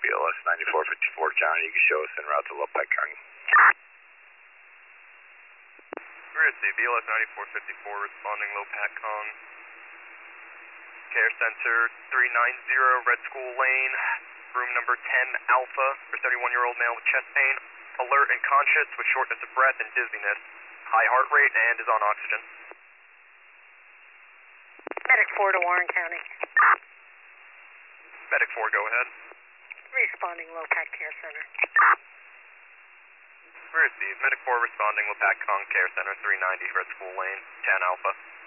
BLS 9454, John, you can show us en route to Lopac County. We're at BLS 9454 responding Lopac Kong. Care Center 390, Red School Lane, room number 10 Alpha for 31-year-old male with chest pain, alert and conscious with shortness of breath and dizziness, high heart rate and is on oxygen. Medic 4 to Warren County. Medic 4, go ahead. Responding Lopac Care Center. We're at Medic 4 responding Lopac Kong Care Center 390, Red School Lane, 10 Alpha.